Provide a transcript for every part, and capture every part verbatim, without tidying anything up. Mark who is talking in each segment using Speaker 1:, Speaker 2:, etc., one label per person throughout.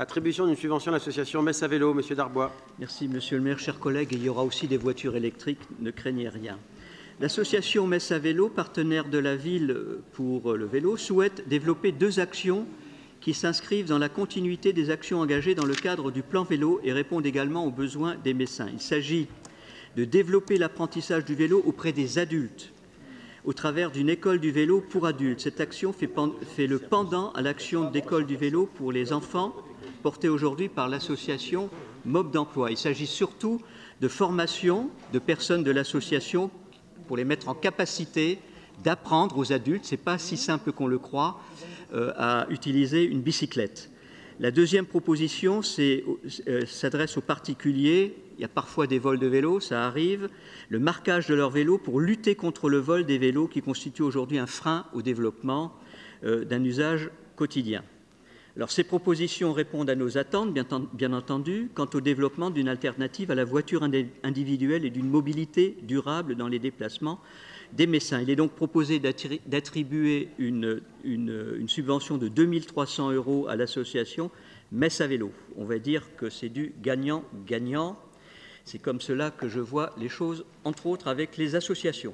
Speaker 1: Attribution d'une subvention à l'association Metz à vélo, Monsieur Darbois.
Speaker 2: Merci, Monsieur le maire, chers collègues. Il y aura aussi des voitures électriques, ne craignez rien. L'association Metz à vélo, partenaire de la ville pour le vélo, souhaite développer deux actions qui s'inscrivent dans la continuité des actions engagées dans le cadre du plan vélo et répondent également aux besoins des Messins. Il s'agit de développer l'apprentissage du vélo auprès des adultes au travers d'une école du vélo pour adultes. Cette action fait, fait le pendant à l'action d'école du vélo pour les enfants portée aujourd'hui par l'association Mob d'emploi. Il s'agit surtout de formation de personnes de l'association pour les mettre en capacité d'apprendre aux adultes, ce n'est pas si simple qu'on le croit, euh, à utiliser une bicyclette. La deuxième proposition euh, s'adresse aux particuliers. Il y a parfois des vols de vélos, ça arrive. Le marquage de leur vélo pour lutter contre le vol des vélos qui constitue aujourd'hui un frein au développement euh, d'un usage quotidien. Alors, ces propositions répondent à nos attentes, bien, bien entendu, quant au développement d'une alternative à la voiture individuelle et d'une mobilité durable dans les déplacements des Messins. Il est donc proposé d'attribuer une, une, une subvention de deux mille trois cents euros à l'association Metz à vélo. On va dire que c'est du gagnant-gagnant. C'est comme cela que je vois les choses, entre autres avec les associations.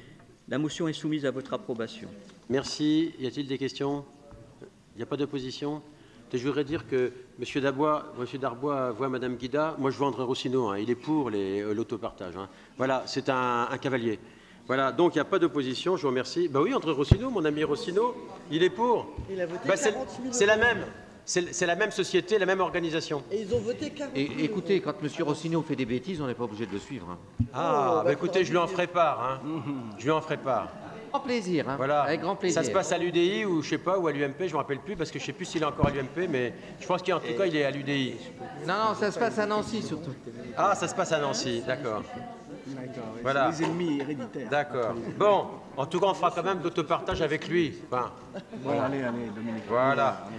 Speaker 2: La motion est soumise à votre approbation.
Speaker 1: Merci. Y a-t-il des questions ? Il n'y a pas d'opposition. Je voudrais dire que M. Darbois, M. Darbois voit Mme Guida. Moi, je vois André Rossineau. Hein, il est pour l'autopartage. Hein. Voilà, c'est un, un cavalier. Voilà, donc il n'y a pas d'opposition. Je vous remercie. Ben oui, André Rossineau, mon ami Rossineau, il est pour. Il a voté ben, c'est la même. C'est la même société, la même organisation.
Speaker 3: Et ils ont voté quarante mille.
Speaker 4: Et écoutez, quand M. Rossineau fait des bêtises, on n'est pas obligé de le suivre. Hein.
Speaker 1: Ah, oh, ben écoutez, je lui en ferai part. Hein. Je lui en ferai part.
Speaker 4: Grand plaisir, hein.
Speaker 1: Voilà.
Speaker 4: Avec grand plaisir.
Speaker 1: Ça se passe à l'U D I ou je sais pas, ou à l'U M P, je ne me rappelle plus, parce que je ne sais plus s'il est encore à l'U M P, mais je pense qu'en tout cas, il est à l'U D I.
Speaker 4: Non, non, ça se passe à Nancy surtout.
Speaker 1: Ah, ça se passe à Nancy, d'accord.
Speaker 5: D'accord,
Speaker 1: voilà.
Speaker 5: Les ennemis héréditaires.
Speaker 1: D'accord. Bon, en tout cas, on fera quand même d'autopartage avec lui. Enfin,
Speaker 5: bon, allez, allez, Dominique.
Speaker 1: Voilà.